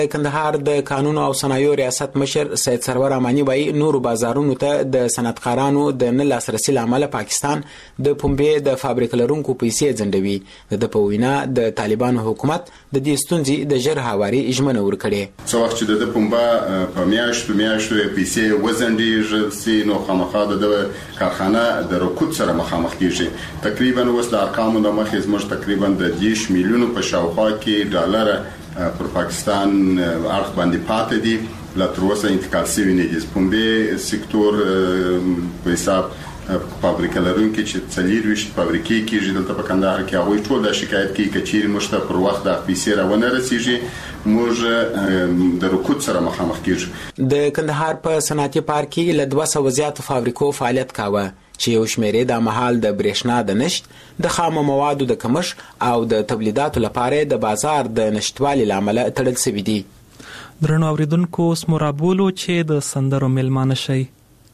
کندهار د قانون او صنایعو ریاست مشر سید سرور امانی وایي نورو بازارونو ته د صنعتکارانو د نه لاسرسي له امله پاکستان د پنبې د فابریکو لرونکو پیسې ځنډوي. د په وینا د طالبانو حکومت د دې ستونزې د ژر هواري ژمنه ورکړې. څو وخت چې د پنبه په میاشتو پیسې وځنډېږي نو خامخا د کارخانه د رکود سره مخامخ کیږي. تقریبا اوس د ارقامو د مخې زموږ تقریبا د 10 میلیونو په شاوخوا کې ډالر پر پاکستان اړخ باندې پاتې دي. لا تر اوسه انتقال شوی نه دي. پنبې سکتور په حساب فابریکې لرونکي چې 24 فابریکې کېږي دلته په کندهار کې هغوی ټول د شکایت کوي چې چیرې موږ ته پر وخت د پیسې راونه رسیږي موږ د رکود سره مخامخ کېږو. د کندهار په صنعتي پارک کې له 200 زیاتو فابریکو فعالیت کاوه چې یو شمیرې د مهال د برېښنا د نشت، د خامو موادو د کمښت او د تولیداتو لپاره د بازار د نشټوالي لامل تړل شوي دي. درنو اوریدونکو اوس مو رابولو چې د سندرو میلمانه شئ.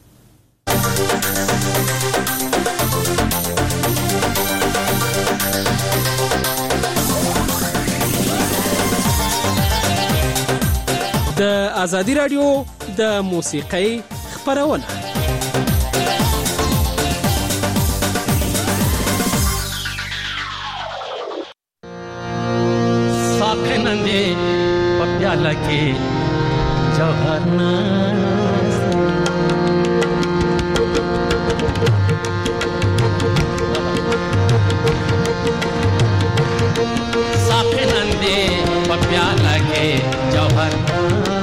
د ازادي رادیو د موسیقۍ خپرونه साखनंदे पप्याला के जवाना साखनंदे पप्याला के जवाना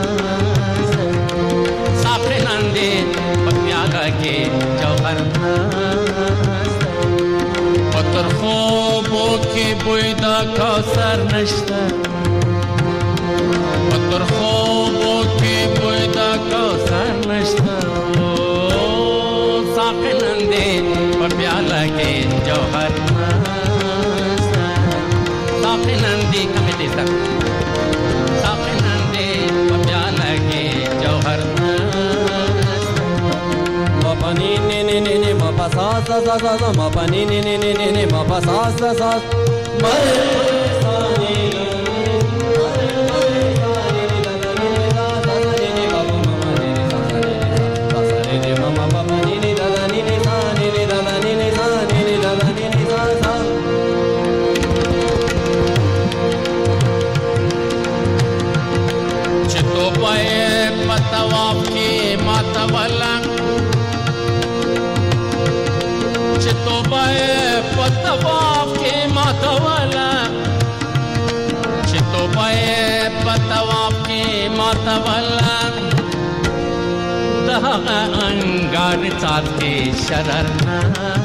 साखनंदे पप्याला के जवाना पत्थर خوبو کې بوی دا کوثر نشته پتر خوبو کې بوی دا کوثر نشته ساقنندې په پیاله کې جوهر نشته ساقنندې کمې دې ساقنندې په پیاله کې جوهر Mapani ne ne ne ne mapa sa sa sa sa sa mapani ne ne ne ne ne mapa sa sa sa mare sa ne mare sa ne da da ne ne baba mama ne sa sa ne sa sa ne mama baba ne ne da da ne sa ne da da ne sa ne da da ne sa sa chito pae patawap ki matawala पतवाफ के मातवाला चितो पाए पतवाफ के मातवाला दहा अंगार चाँद के शररना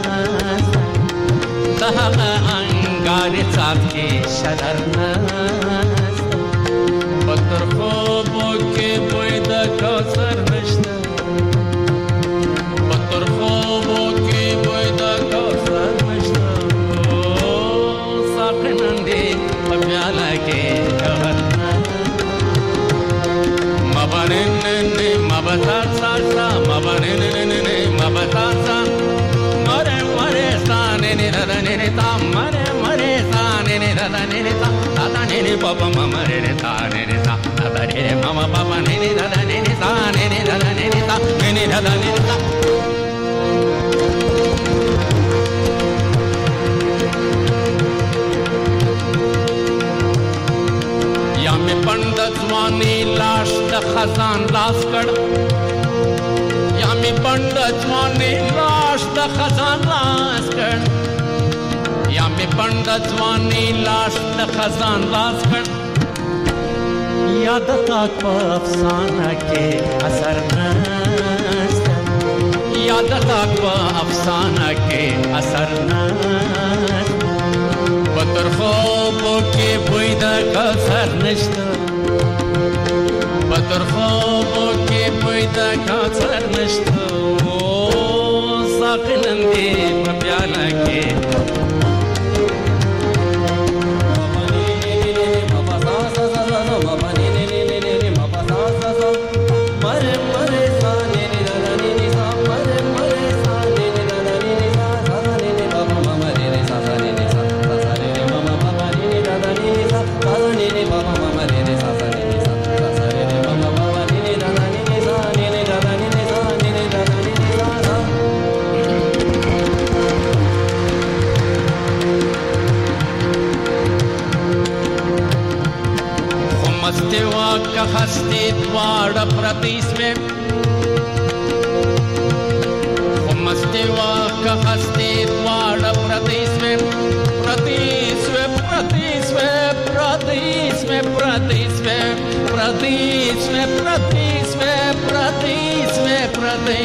दहा अंगार चाँद के शररना पत्थर خوبو के बोयद कौसर नश्ता पत्थर خوبو के बोयद कौसर साखनंदे पप्याला के जवाना मबनने मबता सा सा मबनने मबता सा मरे मरे साने ने रदने ने ता मरे मरे साने ने रदने ने ता दादा ने ने पापा ममा ने ताने ने ता दादा ने ममा पापा ने रदने ने ताने ने रदने ने ता ने रदने ने ता पंडतवानी लाश द खजान लाश कड़ या मी पंडतवानी लाश द खजान लाश कड़ या मी पंडतवानी लाश द खजान लाश कड़ याद ताक अफसाना के असर नस्त याद ताक अफसाना के असर नस्त पत्थर خوبو کې بوی دا کوثر نشته پتر خوبو کې بوی دا کوثر نشته ساقنندې په پیاله کې مستوا که هستی دواړه پرتی سوې خو مستوا که هستی دواړه پرتی سوې پرتی سوې پرتی سوې پرتی سوې پرتی سوې پرتی سوې پرتی سوې پرتی سوې پرتی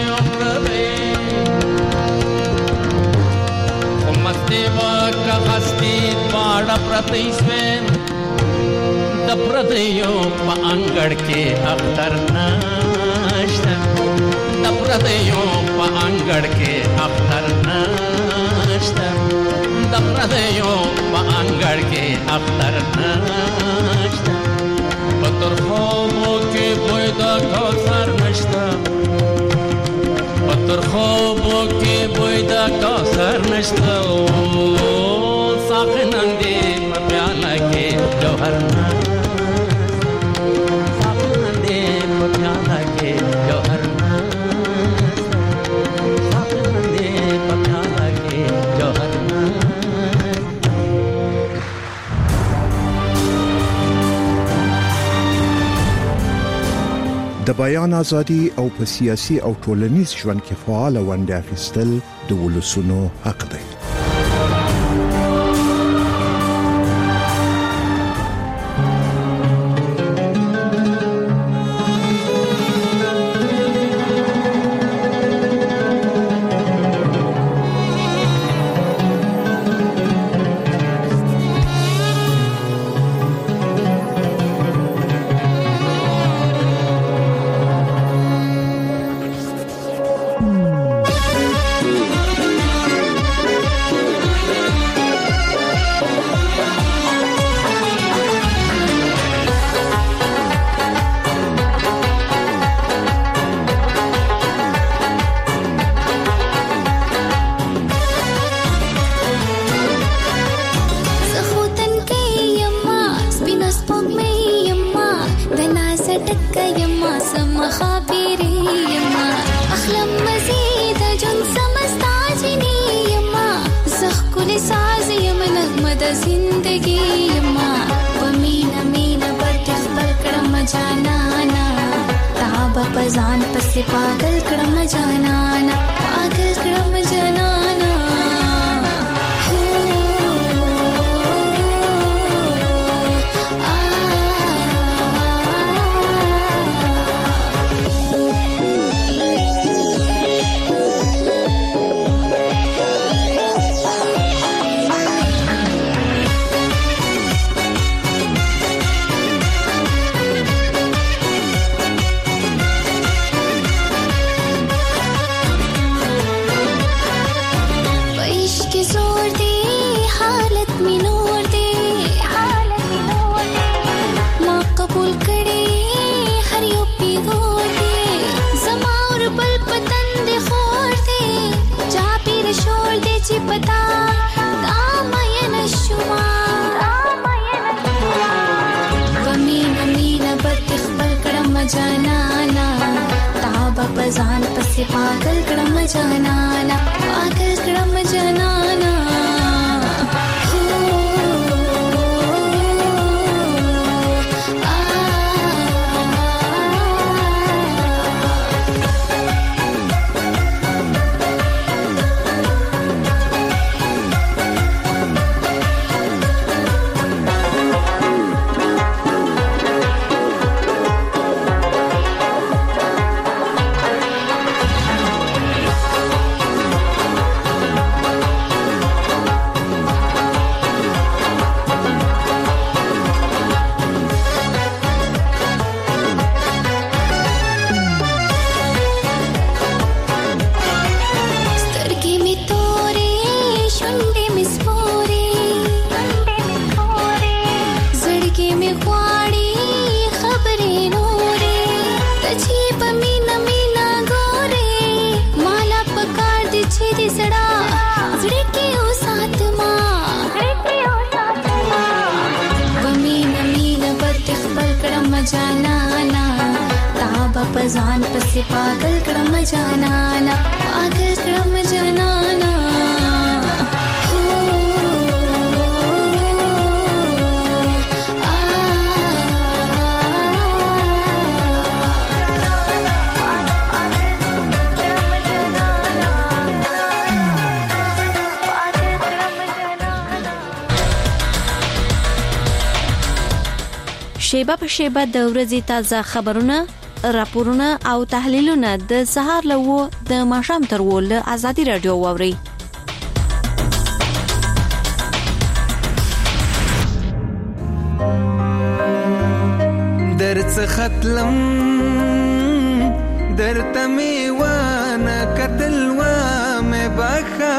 خو مستوا که هستی دواړه پرتی سوې د پردیو په انګړ کې اختر نشته د پردیو په انګړ کې اختر نشته د پردیو په انګړ کې اختر نشته په ترخوبو کې بوی د کوثر نشته په ترخوبو کې بوی د کوثر نشته ساقي نن دې په پیاله کې جوهر د بیان ازادي او په سیاسي او ټولنیز ژوند کې فعال ونډه اخیستل د ولسونو حق دی. पजान पसे पागल क्रम जानाना पागल क्रम जानाना شیبه په شیبه د ورځې تازه خبرونه، راپورونه او تحلیلونه د سهار له 9 د ماښام تر 10 له ازادي رادیو واوري. درڅ ختلم درته میوانه قتل و مې بخا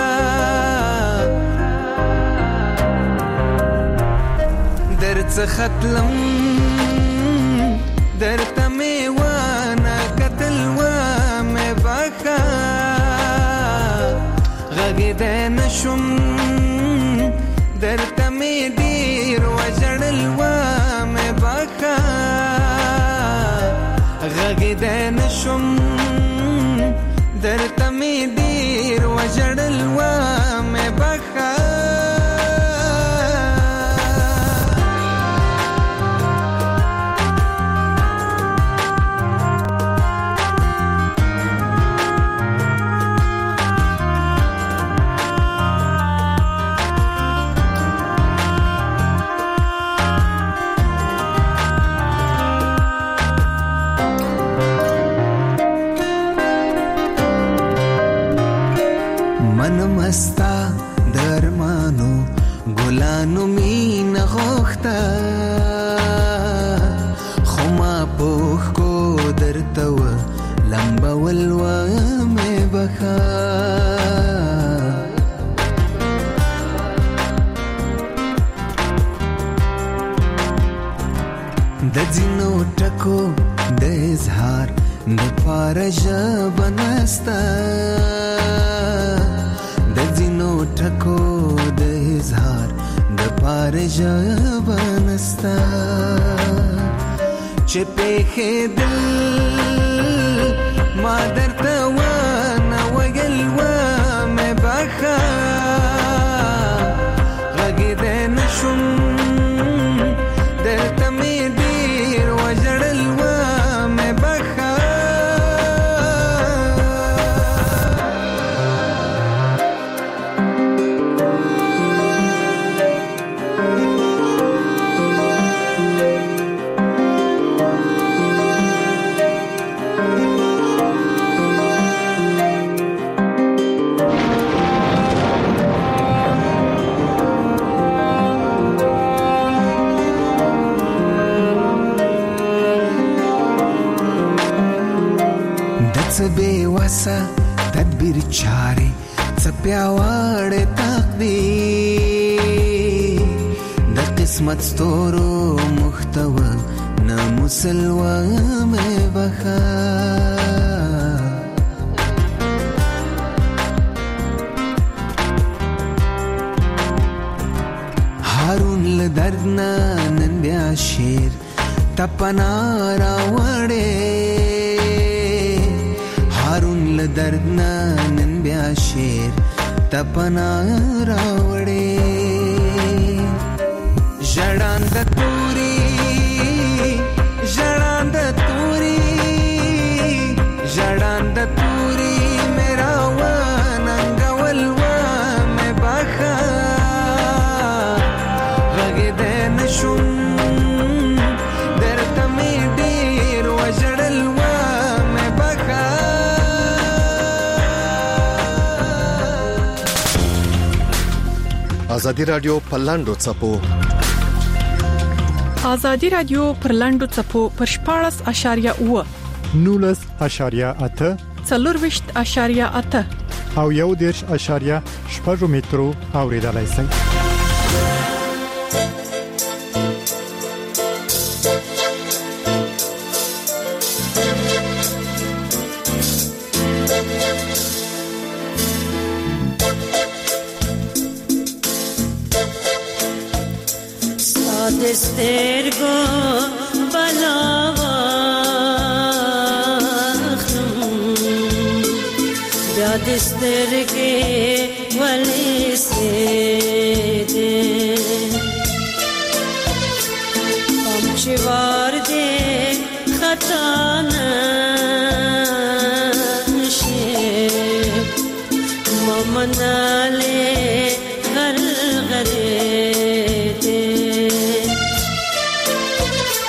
درڅ ختلم درته میوانه قتل و مې بخا غږېدی نشم درته مې ډېر وژړل و مې بخا غږېدی نشم درته مې ډېر وژړل و مې بخا مستا درمانو ګلانو مینه غوښته خو ما پوښ کو درته و لمبول و مې بخا د ځینو ټکو د اظهار د پاره ژبه نسته ټکو د اظهار د پاره ژبه نسته چې پېښېدل ما درته ونه ویل و مې بخا غږېدی نشم درته مې ډېر وژړل و مې بخا بے وسا تدبیر چارے پیاوړې تقدیر د قسمت ستورو محتوا نه مسلوا مې بخا هارون له درد نه نن بیا شیر تپنا راوړې هارون له درد نه نن بیا شیر تپنا راوړې ژړاند توري ژړاند توري ژړاند توري میرا وننګول و مې بخا غږېدی نشم درته مې ډېر وژړل و مې بخا ازادي رادیو په لاندو څپو ازادي رادیو پر لاندو څپو پر 14.8 19.8 4.8 او 1.8 مترو اوریدلای شئ. دسترگو بلاوختم بیا دسترگی ولی سیده پامچوار ده خطا نشه مامناله غرغره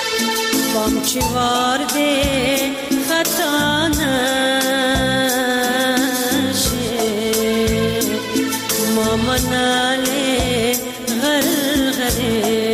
پام چی وارده خطا نشه ما مناله غرغره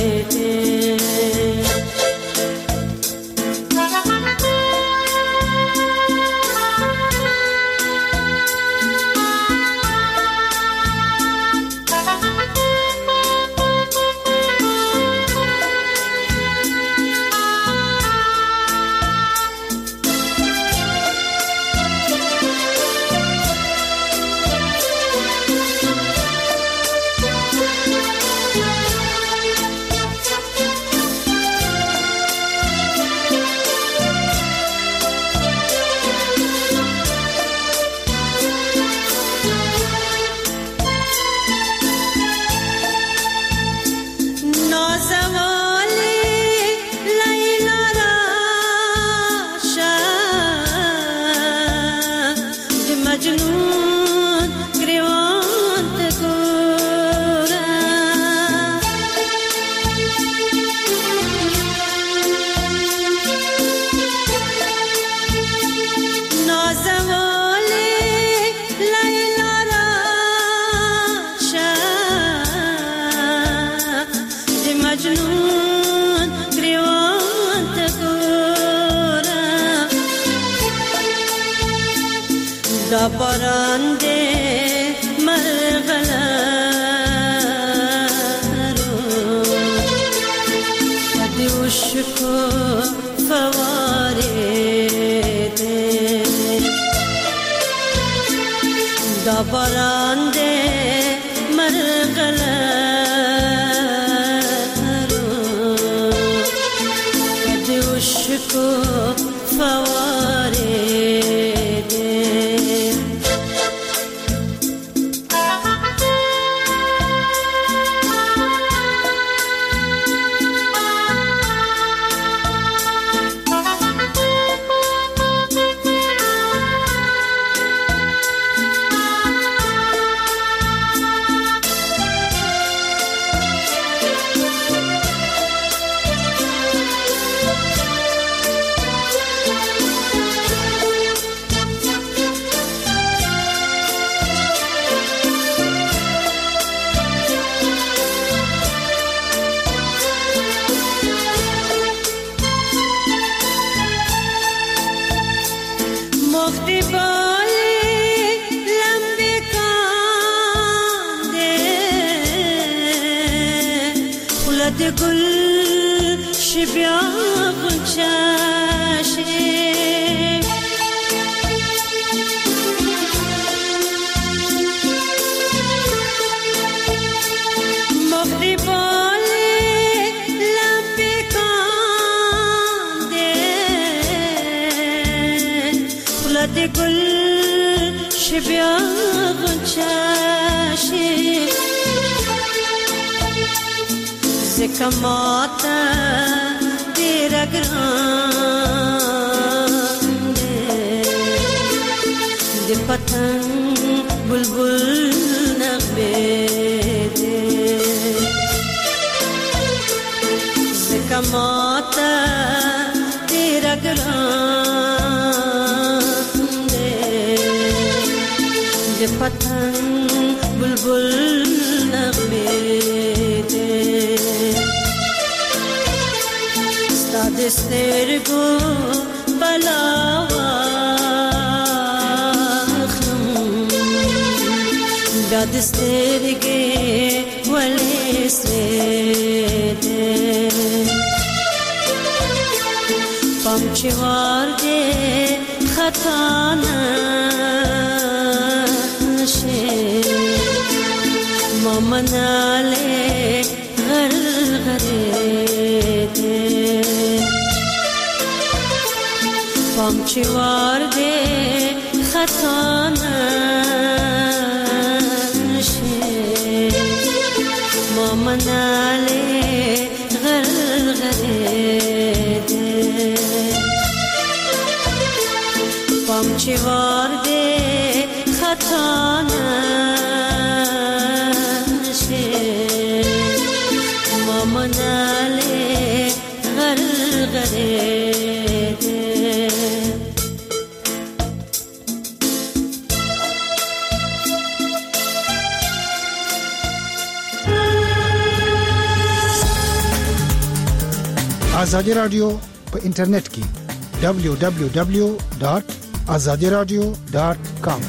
پرنده مرغلارو دوشکو فوارده دا پرنده مرغلارو دوشکو فوارده گل شبیا غنچاشه مغرباله لمبه کانده خلد گل شبیا غنچاشه کماتا تیرا گرانده دی پتنگ بلبل نغمه ده کماتا تیرا گرانده دی پتنگ بلبل نغمه ده دسترگو بلاخم دا دسترگی ولی سیده پامچی وارده خطا نشه ما مناله غرغره پامچی وارده خطا نشه ما مناله غرغره پامچی وارده خطا نشه ما مناله غرغره करे दे। आजादी राडियो په انټرنیټ کې www.azadiradio.com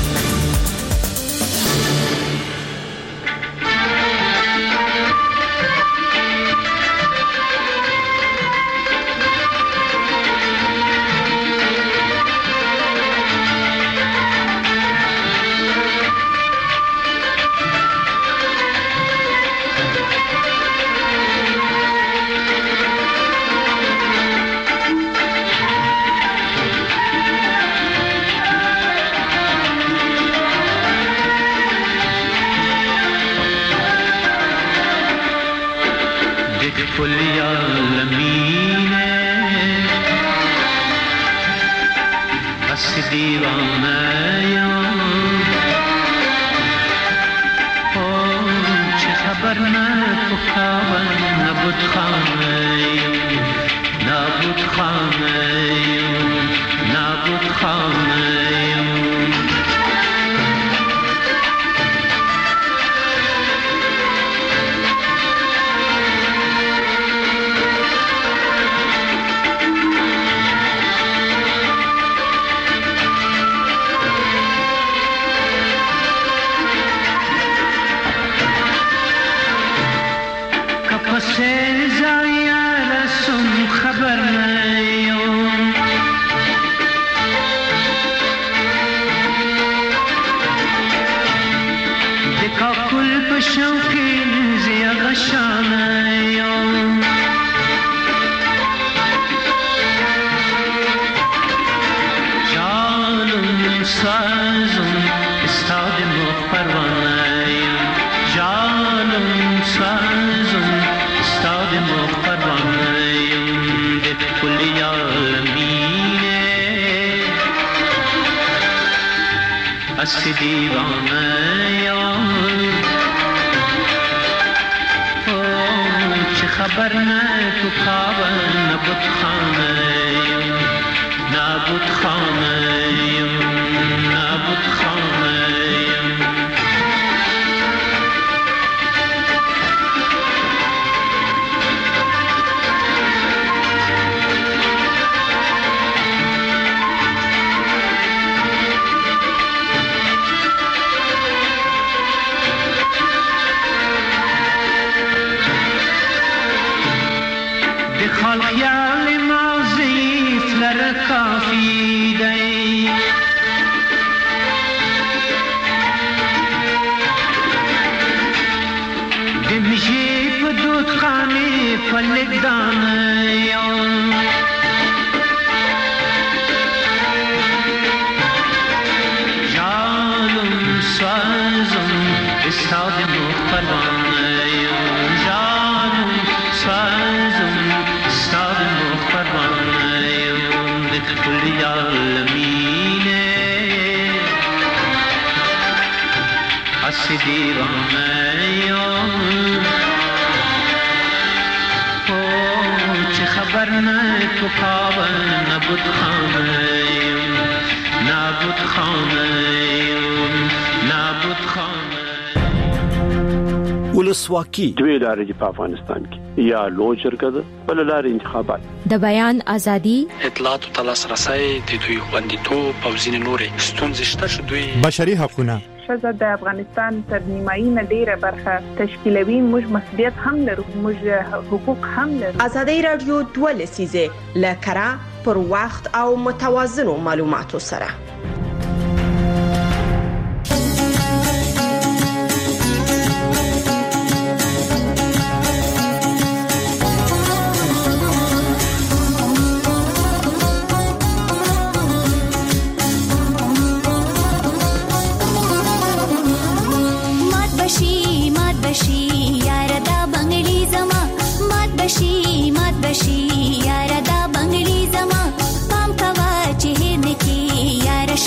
ولسواکي دوی لارې په افغانستان کې یا لوی شرکت بل لارې انتخابات د بیان ازادي اطلاعات او تلاسرسي د دوی خوندیتوب او ځینې نورې ستونزې شته چې دوی بشري حقوقونه ښځه د افغانستان تر نیمایي نه ډیره برخه تشکیلوي. موږ مسؤلیت هم لرو، موږ حقوق هم لرو. ازادي رادیو 2 لسیزه لکرا پر وخت او متوازنو معلوماتو سره यार दा बंगली जमा पाम कवा चेहरे की यार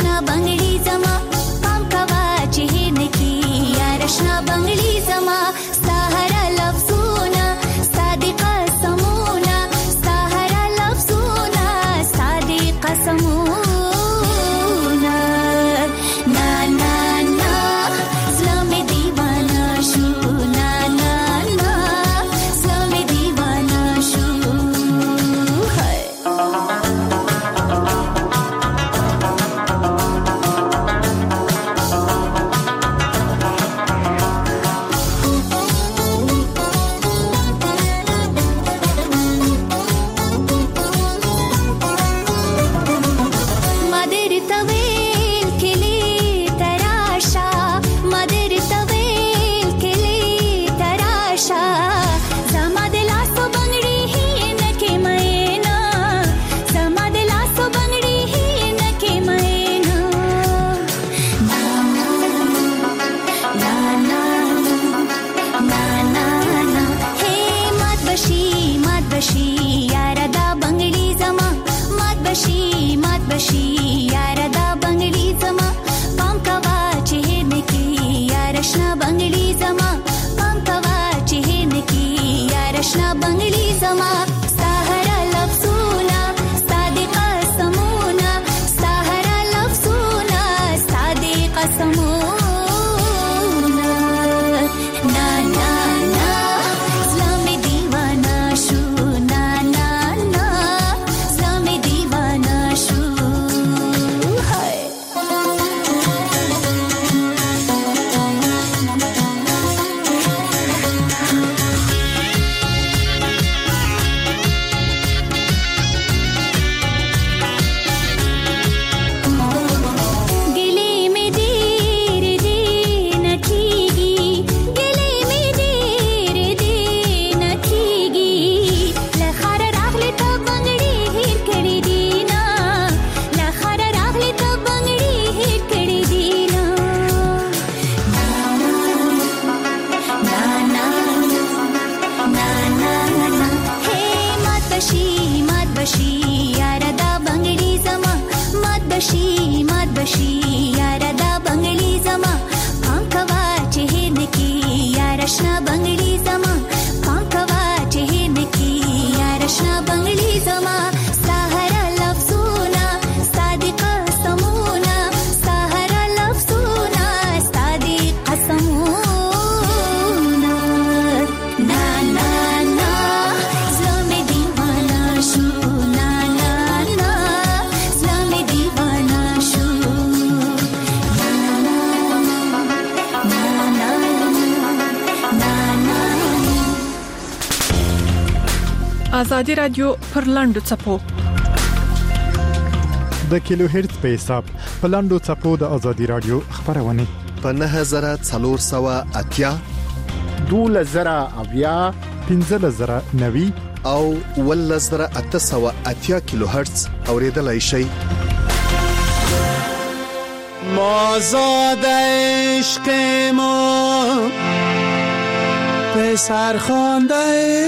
ازادي رادیو پر لاندو چپو د کیلو هرتز په حساب په لاندو چپو د ازادي رادیو خبرونه په 9480 2000 15090 او 1880 کیلو هرتز اوریدلای شئ. مازاد عشق ما پسر خوانده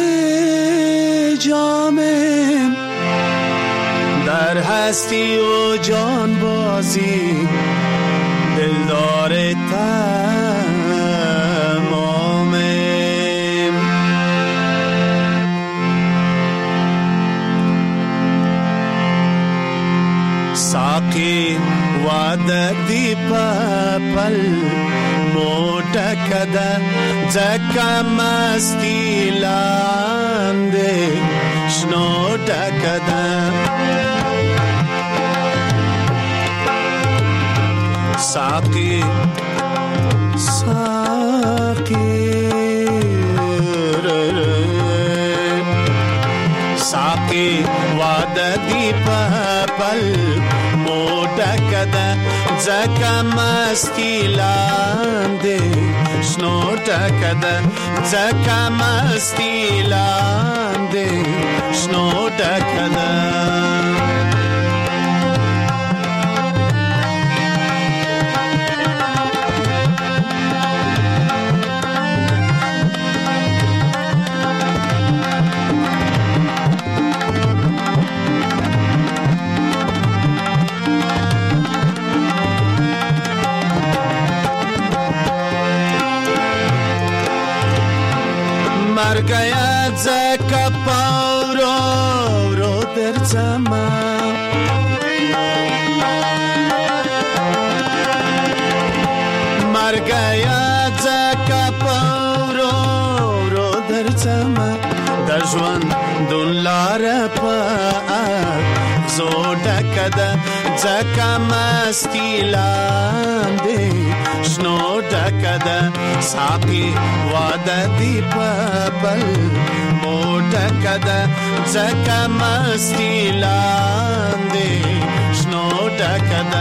جامم در هستی و جان بازی دلدار تمامم. ساقی وعدتی پل موٹا کدا زکا مستی لانده شنوٹا کدا ساقی ساقی وعدتی پل موٹا کدا زکا مستی لانده شنوٹا کدا زکا مستی لانده شنوٹا کدا مر گیا زکا پاورو رو در زمان مر گیا زکا پاورو رو در زمان در جوان دون لار پا زوڑا کدا زکا مستی لانده شنوٹا کدا ساقی وعدہ دی پل موٹا کدا زکا مستی لانده شنوٹا کدا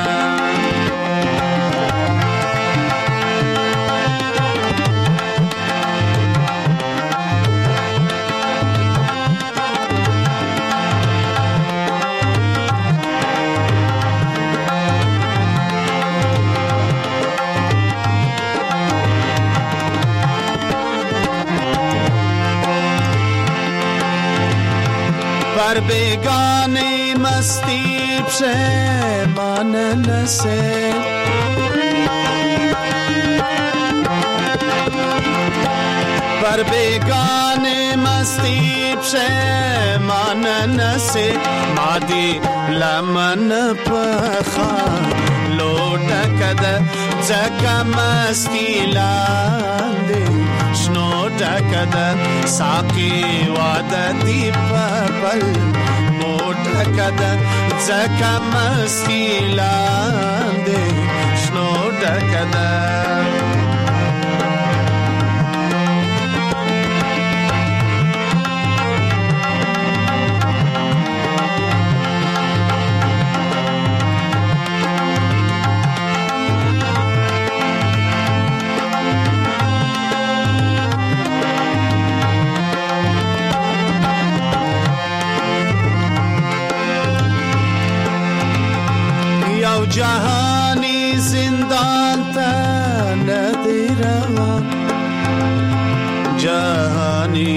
پر بیگانی مستی پشیمان نسه پر بیگانی مستی پشیمان نسه مادی لمن پخان لوٹا کدا زکا مستی لانده شنوٹا کدا ساقی وعدہ دی پل موٹا کدا زکا مستی لانده شنوٹا کدا جهانی زندان تا ندیروان جهانی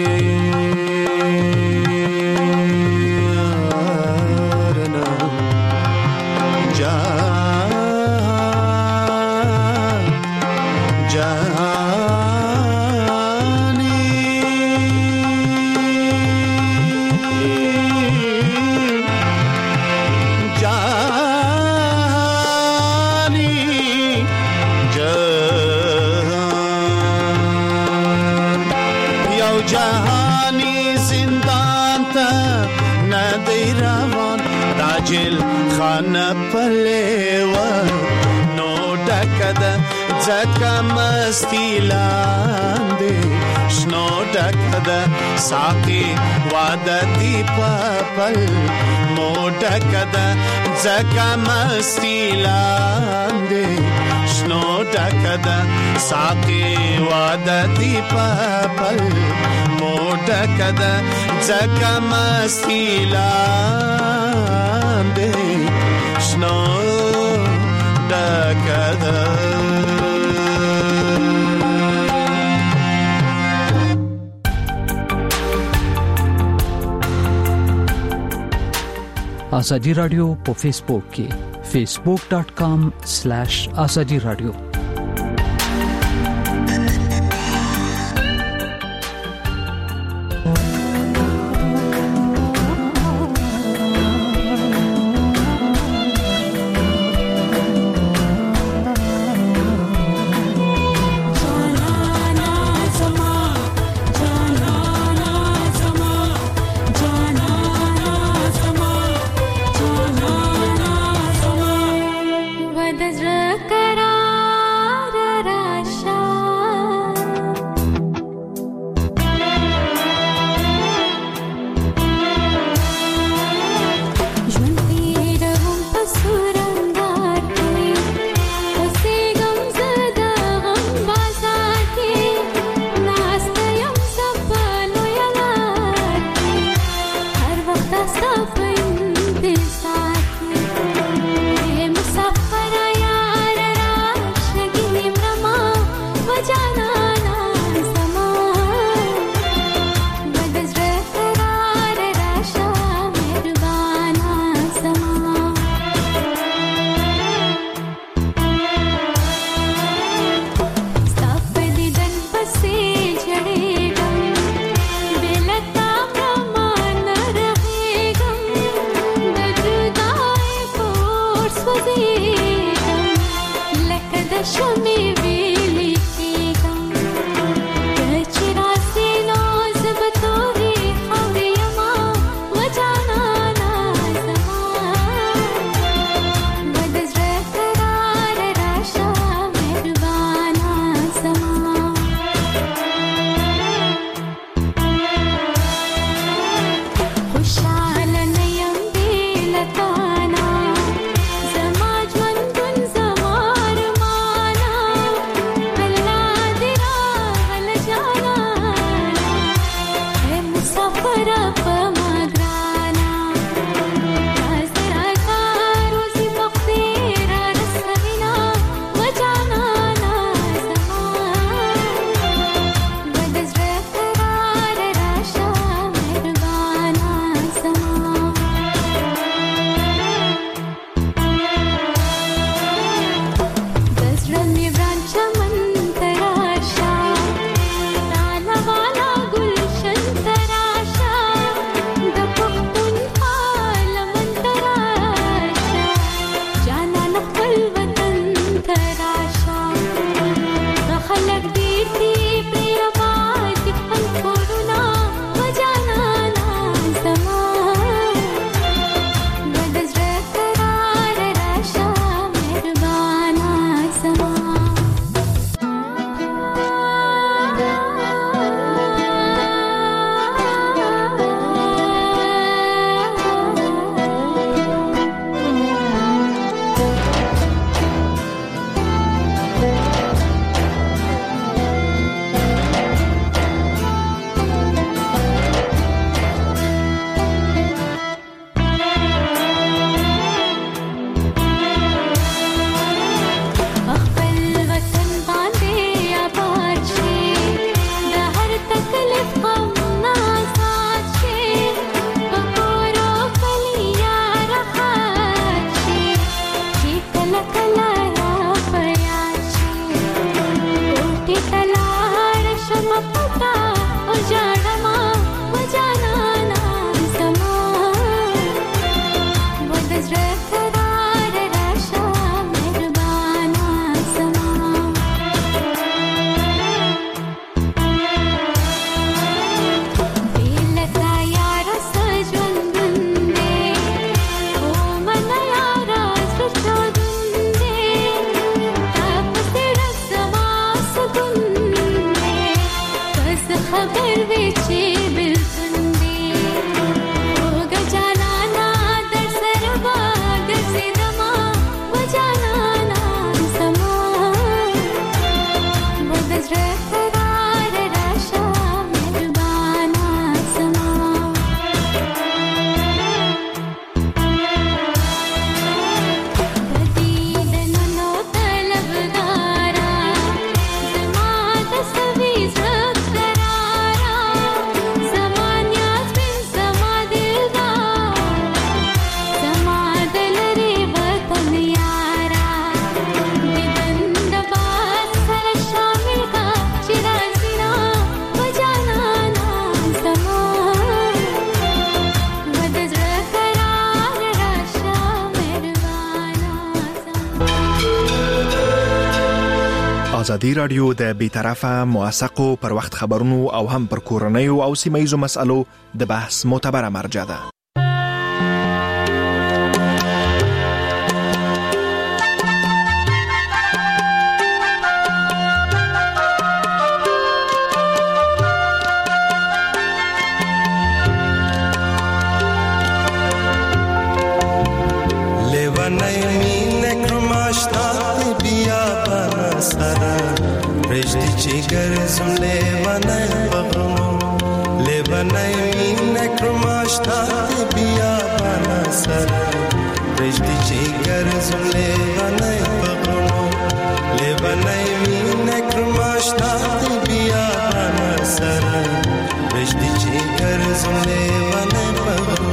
جهانی زندان تا ندی روان راجل خانه پلیوه نو ڈکد زکا مستی لانده شنو ډکده ساقي واده دی پپل مو ډکده ځکه مستی لاندې شنو ډکده ساقي واده دی پپل مو ډکده ځکه مستی لاندې شنو ډکده. آزادی رادیو په فیسبوک کې facebook.com/azadi radio زما ژوندون زما ارمانه ازادي رادیو د بیطرفه موثقو پر وخت خبرونو او هم پر کورنیو او سیمه‌یزو مسالو د بحث معتبره مرجع ده. Garzum levanay bagno levanay nekrumashta biya banasar rejdi che garzum levanay bagno levanay nekrumashta biya banasar rejdi che garzum levanay bagno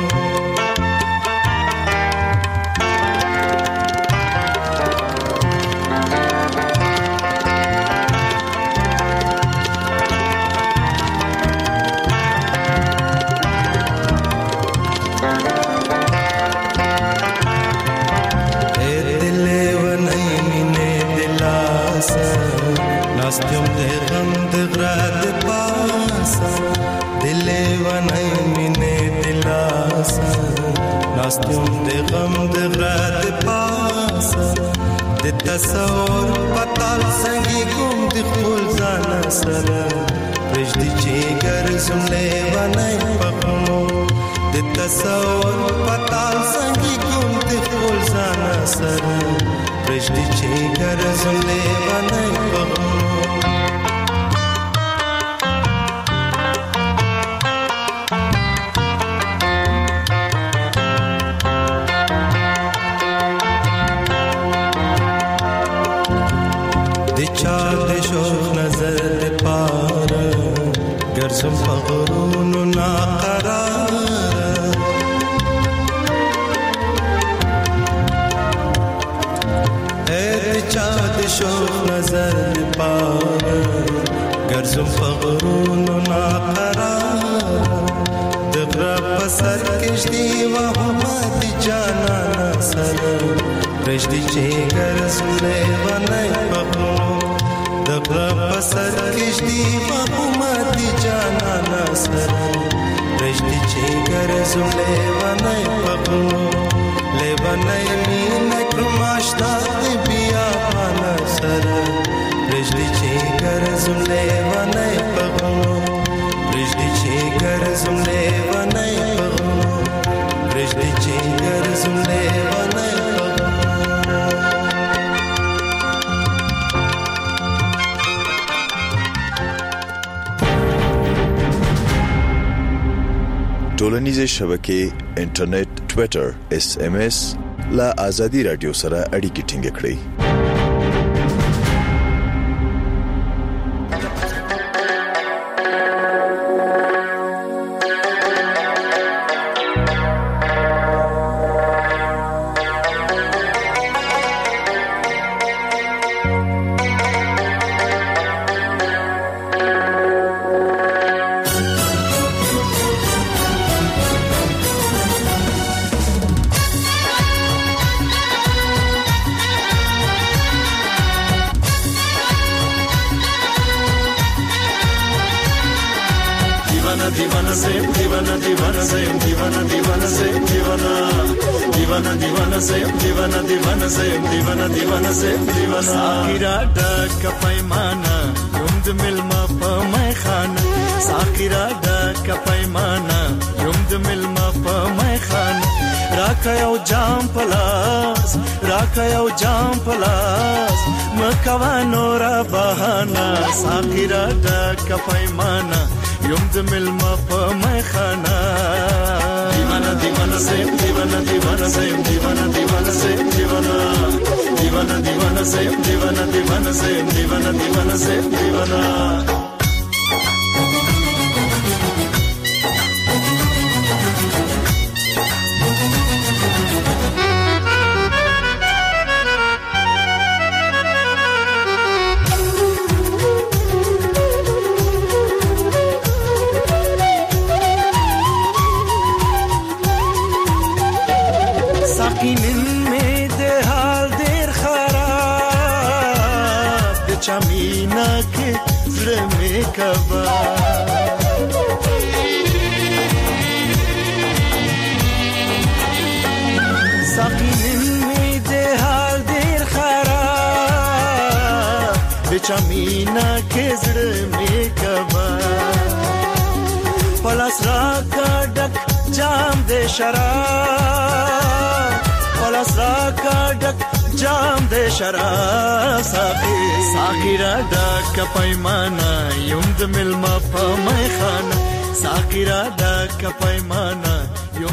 Nastum de gham de grad pasa dile vanay mine dilasa Nastum de gham de grad pasa de tasawur patal sangi gum de khul zana sara rejdi che garzum le vanay pagno de tasawur patal sangi gum de khul zana sara rejdi che garzum le vanay pagno Garzum faghrun na qarar et chad shof nazar par Garzum faghrun na qarar dagra pasar kishdi wa hamad jana nasar rejdi che garzum levanay bagno dagra pasar kishdi wa hamad jana nasar rejdi che garzum levanay bagno levanay nekrumashta biya banasar rejdi che garzum levanay bagno rejdi che garzum levanay bagno rejdi che garzum levanay ټولنیزې شبکې انټرنیټ ټوئیټر SMS لا ازادي رادیو سره اړیکې ټینګ کړئ. Sakira da paimana yumd milma pa mai khana Sakira da paimana yumd milma pa mai khana Rakayo jam palas makavano ra bahana Sakira da paimana yumd milma pa mai khana Divana sem divana divana sem divana divana sem divana Divana divana sem divana divana sem divana divana sem divana زړه مې کبا ساقي نن مې د حال ډېر خراب بچا مینا کې زړه مې کبا پلاس را کا ډک جام دې شراب پلاس را کا ډک جام دې شراب ساقي را ډک پیمانه یم د ملما په مې خانه ساقي را ډک پیمانه